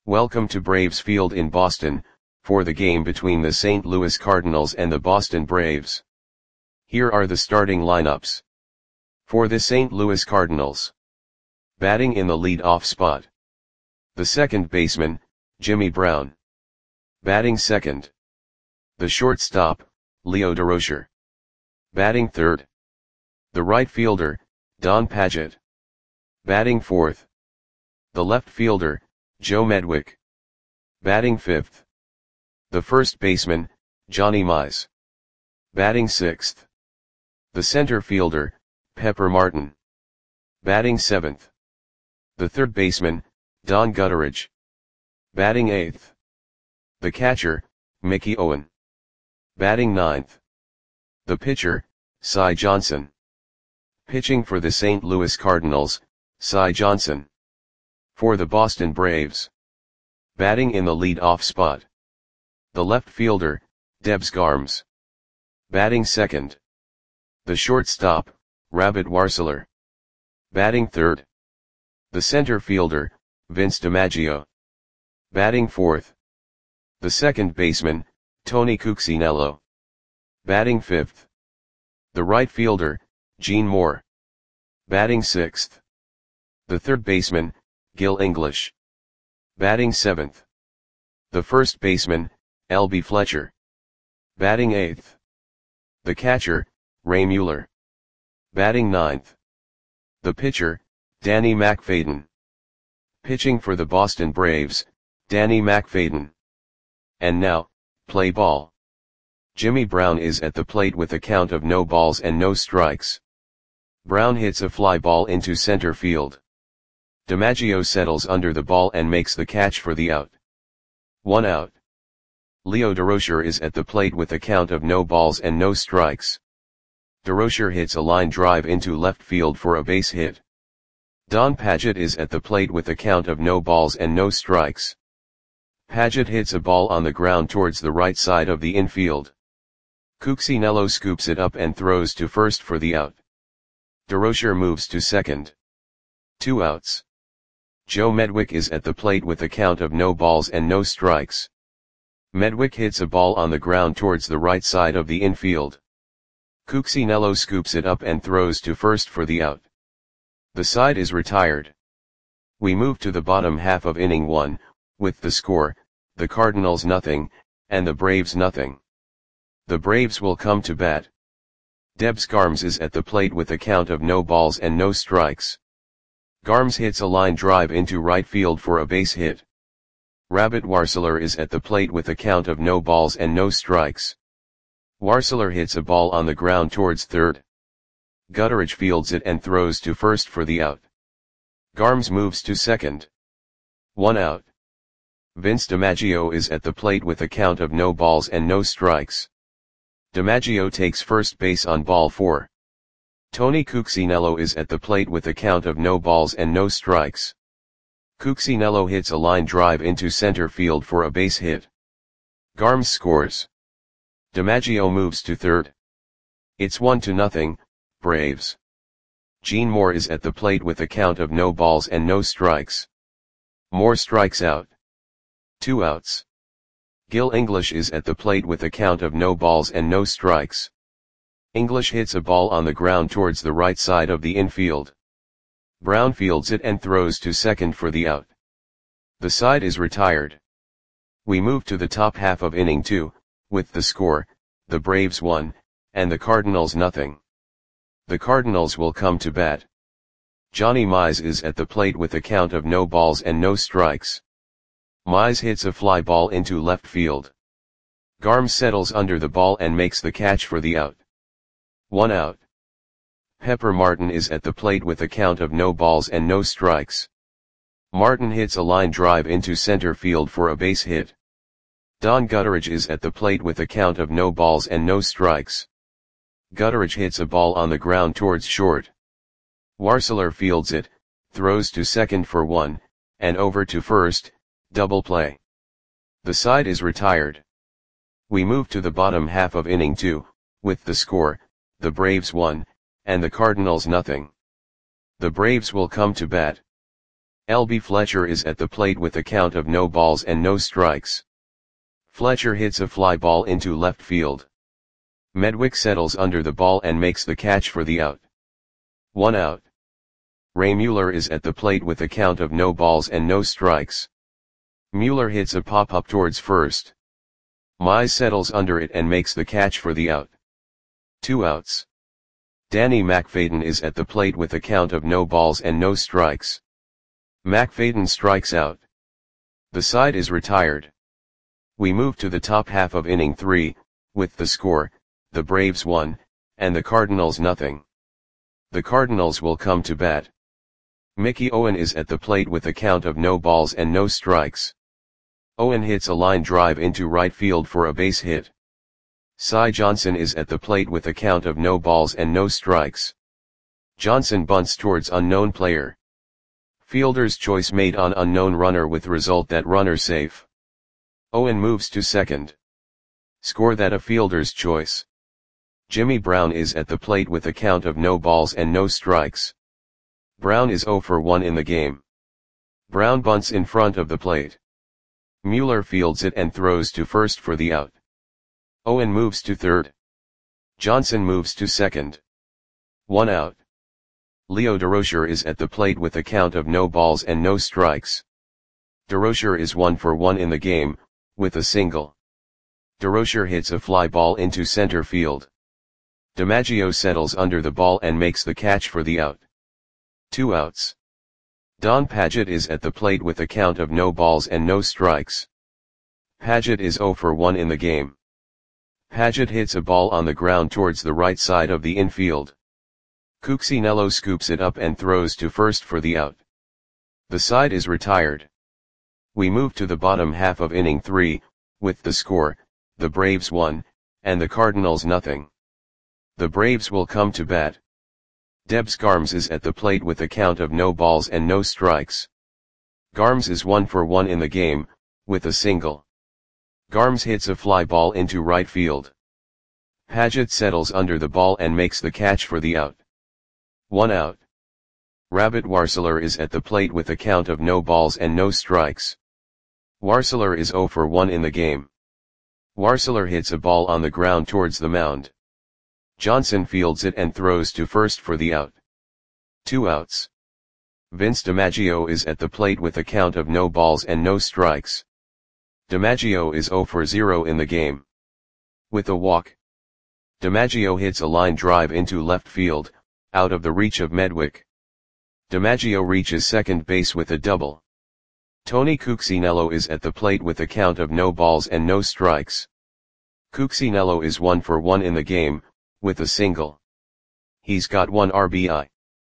Welcome to Braves Field in Boston, for the game between the St. Louis Cardinals and the Boston Braves. Here are the starting lineups. For the St. Louis Cardinals. Batting in the lead-off spot. The second baseman, Jimmy Brown. Batting second. The shortstop, Leo Durocher. Batting third. The right fielder, Don Padgett. Batting fourth. The left fielder, Joe Medwick. Batting fifth. The first baseman, Johnny Mize. Batting sixth. The center fielder, Pepper Martin. Batting seventh. The third baseman, Don Gutteridge. Batting eighth. The catcher, Mickey Owen. Batting ninth. The pitcher, Cy Johnson. Pitching for the St. Louis Cardinals, Cy Johnson. For the Boston Braves. Batting in the lead-off spot. The left fielder, Debs Garms. Batting second. The shortstop, Rabbit Warseler. Batting third. The center fielder, Vince DiMaggio. Batting fourth. The second baseman, Tony Cuccinello. Batting fifth. The right fielder, Gene Moore. Batting sixth. The third baseman, Gil English. Batting seventh. The first baseman, L.B. Fletcher. Batting eighth. The catcher, Ray Mueller. Batting ninth. The pitcher, Danny McFadden. Pitching for the Boston Braves, Danny McFadden. And now, play ball. Jimmy Brown is at the plate with a count of no balls and no strikes. Brown hits a fly ball into center field. DiMaggio settles under the ball and makes the catch for the out. 1 out. Leo Durocher is at the plate with a count of no balls and no strikes. Durocher hits a line drive into left field for a base hit. Don Padgett is at the plate with a count of no balls and no strikes. Padgett hits a ball on the ground towards the right side of the infield. Cuccinello scoops it up and throws to first for the out. Durocher moves to second. 2 outs. Joe Medwick is at the plate with a count of no balls and no strikes. Medwick hits a ball on the ground towards the right side of the infield. Cuccinello scoops it up and throws to first for the out. The side is retired. We move to the bottom half of inning 1, with the score, the Cardinals nothing, and the Braves nothing. The Braves will come to bat. Debs Garms is at the plate with a count of no balls and no strikes. Garms hits a line drive into right field for a base hit. Rabbit Warseler is at the plate with a count of no balls and no strikes. Warseler hits a ball on the ground towards third. Gutteridge fields it and throws to first for the out. Garms moves to second. 1 out. Vince DiMaggio is at the plate with a count of no balls and no strikes. DiMaggio takes first base on ball 4. Tony Cuccinello is at the plate with a count of no balls and no strikes. Cuccinello hits a line drive into center field for a base hit. Garms scores. DiMaggio moves to third. It's 1-0, Braves. Gene Moore is at the plate with a count of no balls and no strikes. Moore strikes out. 2 outs. Gil English is at the plate with a count of no balls and no strikes. English hits a ball on the ground towards the right side of the infield. Brown fields it and throws to second for the out. The side is retired. We move to the top half of inning 2, with the score, the Braves 1, and the Cardinals nothing. The Cardinals will come to bat. Johnny Mize is at the plate with a count of no balls and no strikes. Mize hits a fly ball into left field. Garms settles under the ball and makes the catch for the out. 1 out. Pepper Martin is at the plate with a count of no balls and no strikes. Martin hits a line drive into center field for a base hit. Don Gutteridge is at the plate with a count of no balls and no strikes. Gutteridge hits a ball on the ground towards short. Warseler fields it, throws to second for 1, and over to first, double play. The side is retired. We move to the bottom half of inning 2, with the score, the Braves 1, and the Cardinals nothing. The Braves will come to bat. L.B. Fletcher is at the plate with a count of no balls and no strikes. Fletcher hits a fly ball into left field. Medwick settles under the ball and makes the catch for the out. 1 out. Ray Mueller is at the plate with a count of no balls and no strikes. Mueller hits a pop-up towards first. Mize settles under it and makes the catch for the out. 2 outs. Danny McFadden is at the plate with a count of no balls and no strikes. McFadden strikes out. The side is retired. We move to the top half of inning 3, with the score, the Braves 1, and the Cardinals nothing. The Cardinals will come to bat. Mickey Owen is at the plate with a count of no balls and no strikes. Owen hits a line drive into right field for a base hit. Cy Johnson is at the plate with a count of no balls and no strikes. Johnson bunts towards unknown player. Fielder's choice made on unknown runner with result that runner safe. Owen moves to second. Score that a fielder's choice. Jimmy Brown is at the plate with a count of no balls and no strikes. Brown is 0 for 1 in the game. Brown bunts in front of the plate. Mueller fields it and throws to first for the out. Owen moves to third. Johnson moves to second. 1 out. Leo Durocher is at the plate with a count of no balls and no strikes. Durocher is 1 for 1 in the game, with a single. Durocher hits a fly ball into center field. DiMaggio settles under the ball and makes the catch for the out. 2 outs. Don Padgett is at the plate with a count of no balls and no strikes. Padgett is 0 for 1 in the game. Padgett hits a ball on the ground towards the right side of the infield. Cuccinello scoops it up and throws to first for the out. The side is retired. We move to the bottom half of inning 3, with the score, the Braves 1, and the Cardinals nothing. The Braves will come to bat. Debs Garms is at the plate with a count of no balls and no strikes. Garms is 1 for 1 in the game, with a single. Garms hits a fly ball into right field. Padgett settles under the ball and makes the catch for the out. 1 out. Rabbit Warseler is at the plate with a count of no balls and no strikes. Warseler is 0 for 1 in the game. Warseler hits a ball on the ground towards the mound. Johnson fields it and throws to first for the out. 2 outs. Vince DiMaggio is at the plate with a count of no balls and no strikes. DiMaggio is 0 for 0 in the game. With a walk. DiMaggio hits a line drive into left field, out of the reach of Medwick. DiMaggio reaches second base with a double. Tony Cuccinello is at the plate with a count of no balls and no strikes. Cuccinello is 1 for 1 in the game, with a single. He's got 1 RBI.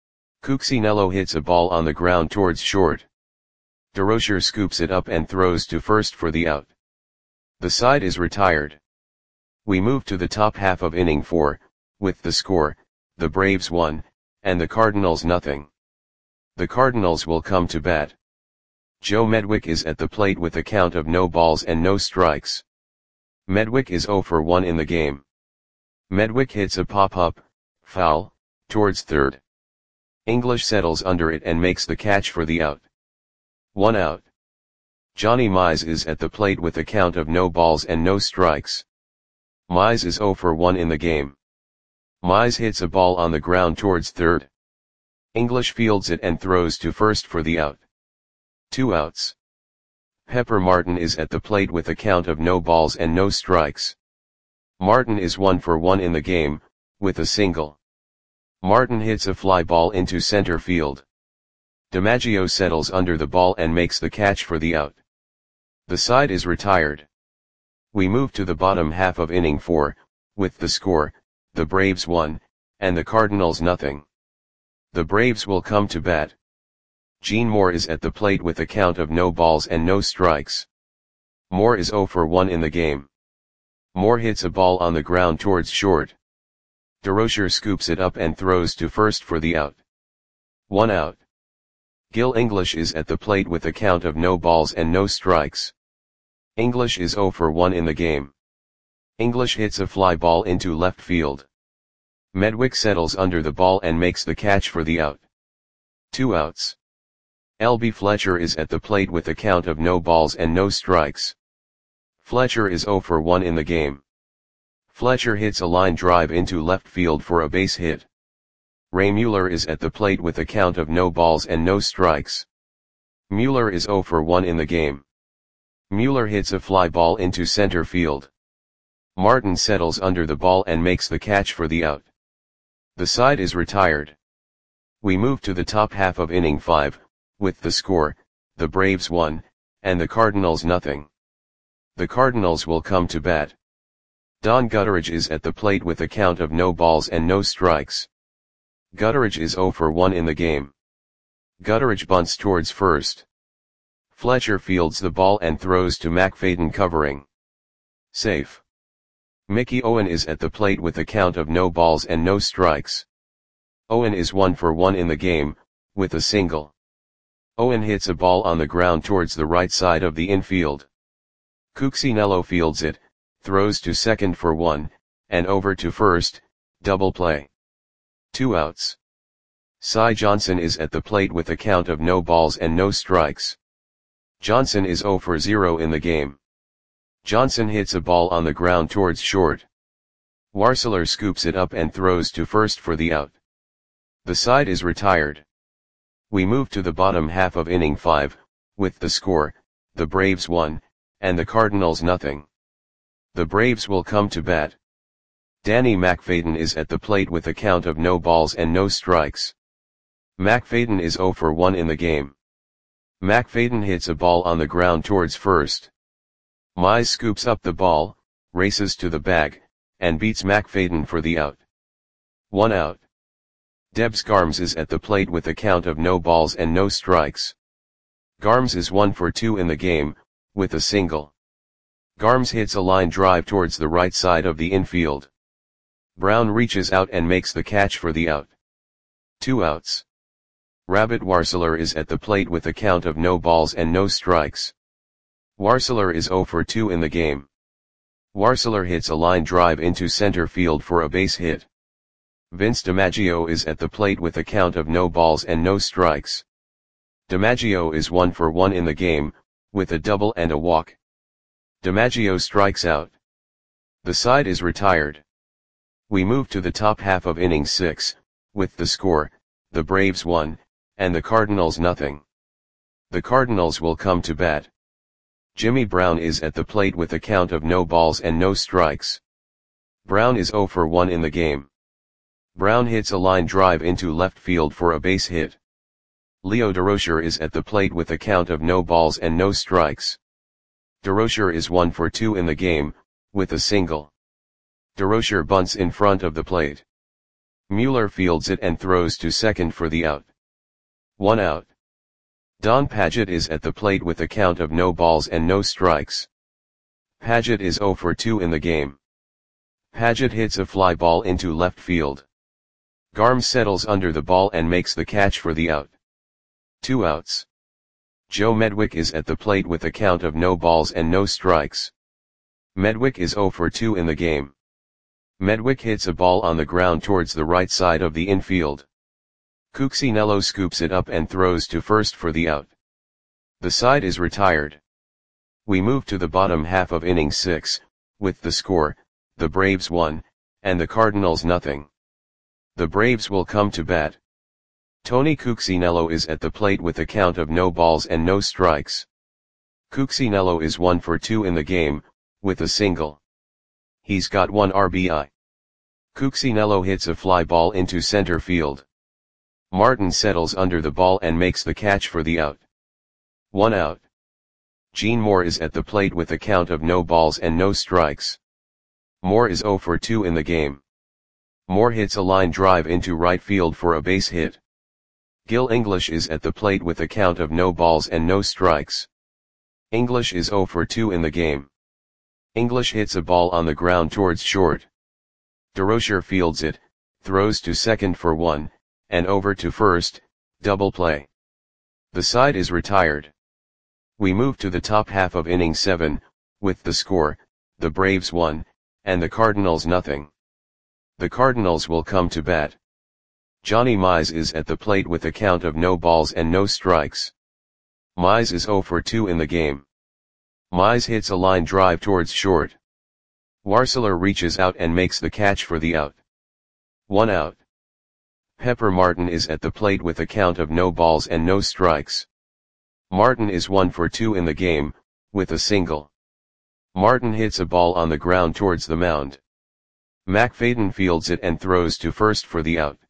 Cuccinello hits a ball on the ground towards short. Durocher scoops it up and throws to first for the out. The side is retired. We move to the top half of inning 4, with the score, the Braves 1, and the Cardinals nothing. The Cardinals will come to bat. Joe Medwick is at the plate with a count of no balls and no strikes. Medwick is 0 for 1 in the game. Medwick hits a pop-up, foul, towards third. English settles under it and makes the catch for the out. 1 out. Johnny Mize is at the plate with a count of no balls and no strikes. Mize is 0 for 1 in the game. Mize hits a ball on the ground towards third. English fields it and throws to first for the out. 2 outs. Pepper Martin is at the plate with a count of no balls and no strikes. Martin is 1 for 1 in the game, with a single. Martin hits a fly ball into center field. DiMaggio settles under the ball and makes the catch for the out. The side is retired. We move to the bottom half of inning 4, with the score, the Braves 1, and the Cardinals nothing. The Braves will come to bat. Gene Moore is at the plate with a count of no balls and no strikes. Moore is 0 for 1 in the game. Moore hits a ball on the ground towards short. Durocher scoops it up and throws to first for the out. 1 out. Gil English is at the plate with a count of no balls and no strikes. English is 0 for 1 in the game. English hits a fly ball into left field. Medwick settles under the ball and makes the catch for the out. 2 outs. L.B. Fletcher is at the plate with a count of no balls and no strikes. Fletcher is 0 for 1 in the game. Fletcher hits a line drive into left field for a base hit. Ray Mueller is at the plate with a count of no balls and no strikes. Mueller is 0 for 1 in the game. Mueller hits a fly ball into center field. Martin settles under the ball and makes the catch for the out. The side is retired. We move to the top half of inning 5, with the score, the Braves 1, and the Cardinals nothing. The Cardinals will come to bat. Don Gutteridge is at the plate with a count of no balls and no strikes. Gutteridge is 0 for 1 in the game. Gutteridge bunts towards first. Fletcher fields the ball and throws to McFadden covering. Safe. Mickey Owen is at the plate with a count of no balls and no strikes. Owen is 1 for 1 in the game, with a single. Owen hits a ball on the ground towards the right side of the infield. Cuccinello fields it, throws to second for 1, and over to first, double play. 2 outs. Cy Johnson is at the plate with a count of no balls and no strikes. Johnson is 0 for 0 in the game. Johnson hits a ball on the ground towards short. Warseler scoops it up and throws to first for the out. The side is retired. We move to the bottom half of inning 5, with the score, the Braves 1, and the Cardinals nothing. The Braves will come to bat. Danny McFadden is at the plate with a count of no balls and no strikes. McFadden is 0 for 1 in the game. McFadden hits a ball on the ground towards first. Mize scoops up the ball, races to the bag, and beats McFadden for the out. 1 out. Debs Garms is at the plate with a count of no balls and no strikes. Garms is 1 for 2 in the game, with a single. Garms hits a line drive towards the right side of the infield. Brown reaches out and makes the catch for the out. 2 outs. Rabbit Warseler is at the plate with a count of no balls and no strikes. Warseler is 0 for 2 in the game. Warseler hits a line drive into center field for a base hit. Vince DiMaggio is at the plate with a count of no balls and no strikes. DiMaggio is 1 for 1 in the game, with a double and a walk. DiMaggio strikes out. The side is retired. We move to the top half of inning 6, with the score, the Braves 1, and the Cardinals nothing. The Cardinals will come to bat. Jimmy Brown is at the plate with a count of no balls and no strikes. Brown is 0 for 1 in the game. Brown hits a line drive into left field for a base hit. Leo Durocher is at the plate with a count of no balls and no strikes. Durocher is 1 for 2 in the game, with a single. Durocher bunts in front of the plate. Mueller fields it and throws to second for the out. 1 out. Don Padgett is at the plate with a count of no balls and no strikes. Padgett is 0 for 2 in the game. Padgett hits a fly ball into left field. Garms settles under the ball and makes the catch for the out. 2 outs. Joe Medwick is at the plate with a count of no balls and no strikes. Medwick is 0 for 2 in the game. Medwick hits a ball on the ground towards the right side of the infield. Cuccinello scoops it up and throws to first for the out. The side is retired. We move to the bottom half of inning 6, with the score, the Braves 1, and the Cardinals nothing. The Braves will come to bat. Tony Cuccinello is at the plate with a count of no balls and no strikes. Cuccinello is 1 for 2 in the game, with a single. He's got 1 RBI. Cuccinello hits a fly ball into center field. Martin settles under the ball and makes the catch for the out. 1 out. Gene Moore is at the plate with a count of no balls and no strikes. Moore is 0 for 2 in the game. Moore hits a line drive into right field for a base hit. Gil English is at the plate with a count of no balls and no strikes. English is 0 for 2 in the game. English hits a ball on the ground towards short. Durocher fields it, throws to second for 1, and over to first, double play. The side is retired. We move to the top half of inning 7, with the score, the Braves 1, and the Cardinals nothing. The Cardinals will come to bat. Johnny Mize is at the plate with a count of no balls and no strikes. Mize is 0 for 2 in the game. Mize hits a line drive towards short. Warseler reaches out and makes the catch for the out. 1 out. Pepper Martin is at the plate with a count of no balls and no strikes. Martin is 1 for 2 in the game, with a single. Martin hits a ball on the ground towards the mound. McFadden fields it and throws to first for the out.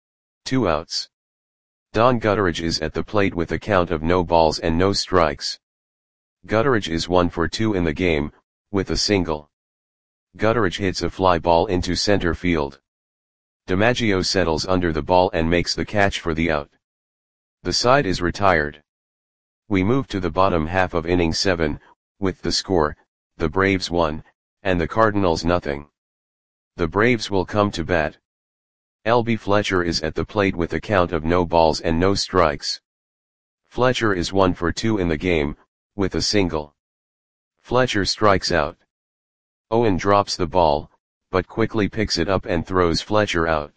2 outs. Don Gutteridge is at the plate with a count of no balls and no strikes. Gutteridge is 1 for 2 in the game, with a single. Gutteridge hits a fly ball into center field. DiMaggio settles under the ball and makes the catch for the out. The side is retired. We move to the bottom half of inning 7, with the score, the Braves 1, and the Cardinals nothing. The Braves will come to bat. L.B. Fletcher is at the plate with a count of no balls and no strikes. Fletcher is 1 for 2 in the game, with a single. Fletcher strikes out. Owen drops the ball, but quickly picks it up and throws Fletcher out.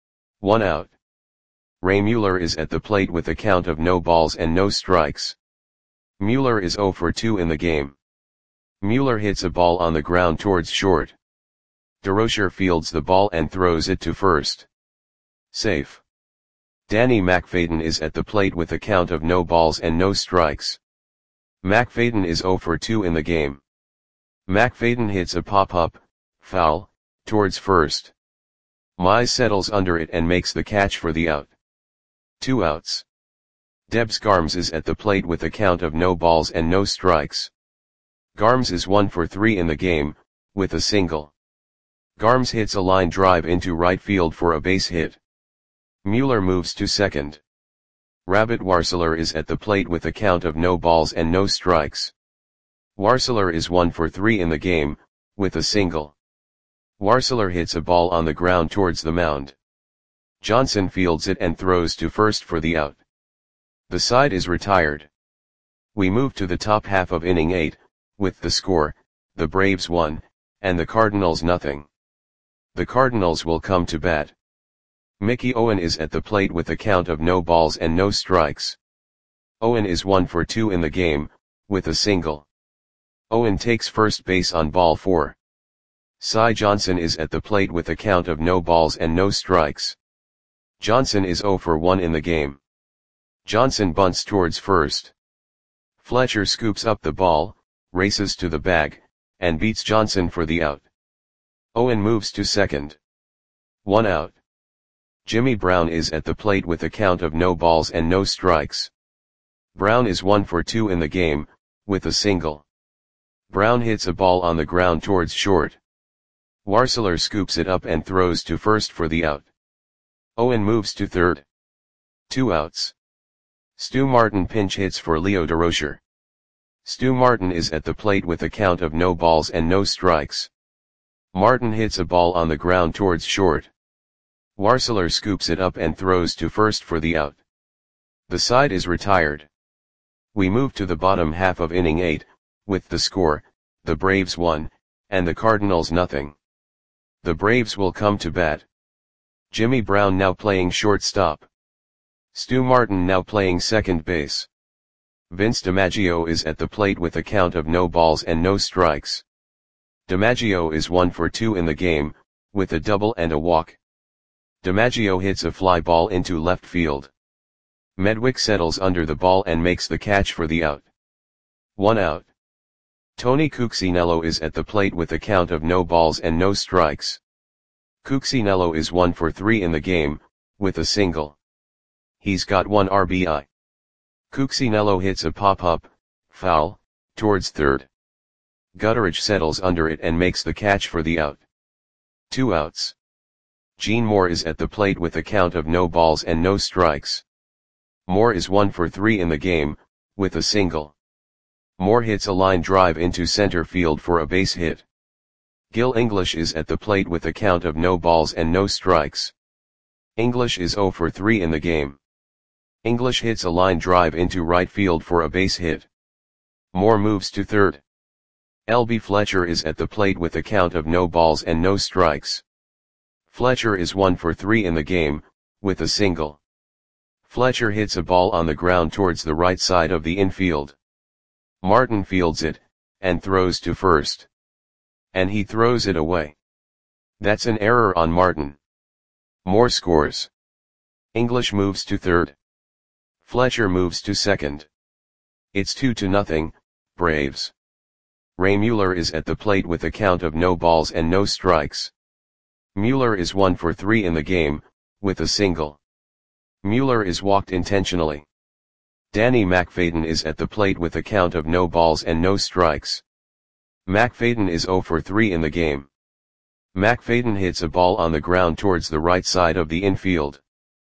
1 out. Ray Mueller is at the plate with a count of no balls and no strikes. Mueller is 0 for 2 in the game. Mueller hits a ball on the ground towards short. DeRocher fields the ball and throws it to first. Safe. Danny McFadden is at the plate with a count of no balls and no strikes. McFadden is 0 for 2 in the game. McFadden hits a pop-up, foul, towards first. Mize settles under it and makes the catch for the out. 2 outs. Debs Garms is at the plate with a count of no balls and no strikes. Garms is 1 for 3 in the game, with a single. Garms hits a line drive into right field for a base hit. Mueller moves to second. Rabbit Warseler is at the plate with a count of no balls and no strikes. Warseler is 1 for 3 in the game, with a single. Warseler hits a ball on the ground towards the mound. Johnson fields it and throws to first for the out. The side is retired. We move to the top half of inning 8, with the score, the Braves 1, and the Cardinals nothing. The Cardinals will come to bat. Mickey Owen is at the plate with a count of no balls and no strikes. Owen is 1 for 2 in the game, with a single. Owen takes first base on ball 4. Cy Johnson is at the plate with a count of no balls and no strikes. Johnson is 0 for 1 in the game. Johnson bunts towards first. Fletcher scoops up the ball, races to the bag, and beats Johnson for the out. Owen moves to second. 1 out. Jimmy Brown is at the plate with a count of no balls and no strikes. Brown is 1 for 2 in the game, with a single. Brown hits a ball on the ground towards short. Warseler scoops it up and throws to first for the out. Owen moves to third. 2 outs. Stu Martin pinch hits for Leo DeRocher. Stu Martin is at the plate with a count of no balls and no strikes. Martin hits a ball on the ground towards short. Warseler scoops it up and throws to first for the out. The side is retired. We move to the bottom half of inning 8, with the score, the Braves 1, and the Cardinals nothing. The Braves will come to bat. Jimmy Brown now playing shortstop. Stu Martin now playing second base. Vince DiMaggio is at the plate with a count of no balls and no strikes. DiMaggio is 1 for 2 in the game, with a double and a walk. DiMaggio hits a fly ball into left field. Medwick settles under the ball and makes the catch for the out. 1 out. Tony Cuccinello is at the plate with a count of no balls and no strikes. Cuccinello is 1 for 3 in the game, with a single. He's got 1 RBI. Cuccinello hits a pop-up, foul, towards third. Gutteridge settles under it and makes the catch for the out. 2 outs. Gene Moore is at the plate with a count of no balls and no strikes. Moore is 1 for 3 in the game, with a single. Moore hits a line drive into center field for a base hit. Gil English is at the plate with a count of no balls and no strikes. English is 0 for 3 in the game. English hits a line drive into right field for a base hit. Moore moves to third. L.B. Fletcher is at the plate with a count of no balls and no strikes. Fletcher is 1 for 3 in the game, with a single. Fletcher hits a ball on the ground towards the right side of the infield. Martin fields it, and throws to first. And he throws it away. That's an error on Martin. Moore scores. English moves to third. Fletcher moves to second. It's 2-0, Braves. Ray Mueller is at the plate with a count of no balls and no strikes. Mueller is 1 for 3 in the game, with a single. Mueller is walked intentionally. Danny McFadden is at the plate with a count of no balls and no strikes. McFadden is 0 for 3 in the game. McFadden hits a ball on the ground towards the right side of the infield.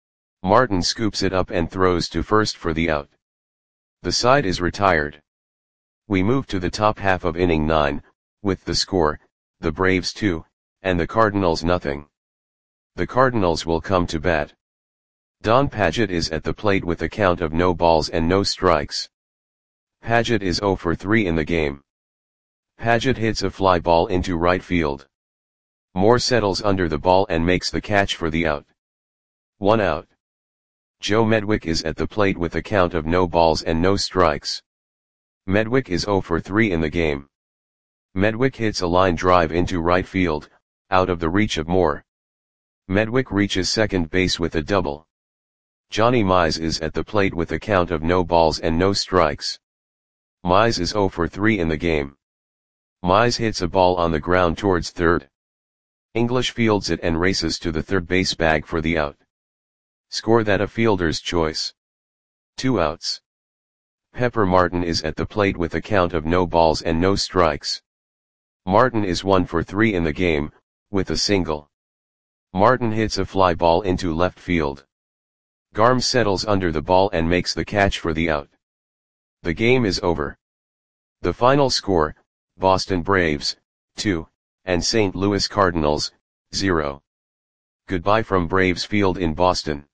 Martin scoops it up and throws to first for the out. The side is retired. We move to the top half of inning 9, with the score, the Braves 2, and the Cardinals 0. The Cardinals will come to bat. Don Padgett is at the plate with a count of no balls and no strikes. Padgett is 0 for 3 in the game. Padgett hits a fly ball into right field. Moore settles under the ball and makes the catch for the out. 1 out. Joe Medwick is at the plate with a count of no balls and no strikes. Medwick is 0 for 3 in the game. Medwick hits a line drive into right field, out of the reach of Moore. Medwick reaches second base with a double. Johnny Mize is at the plate with a count of no balls and no strikes. Mize is 0 for 3 in the game. Mize hits a ball on the ground towards third. English fields it and races to the third base bag for the out. Score that a fielder's choice. 2 outs. Pepper Martin is at the plate with a count of no balls and no strikes. Martin is 1 for 3 in the game, with a single. Martin hits a fly ball into left field. Garm settles under the ball and makes the catch for the out. The game is over. The final score, Boston Braves, 2, and St. Louis Cardinals, 0. Goodbye from Braves Field in Boston.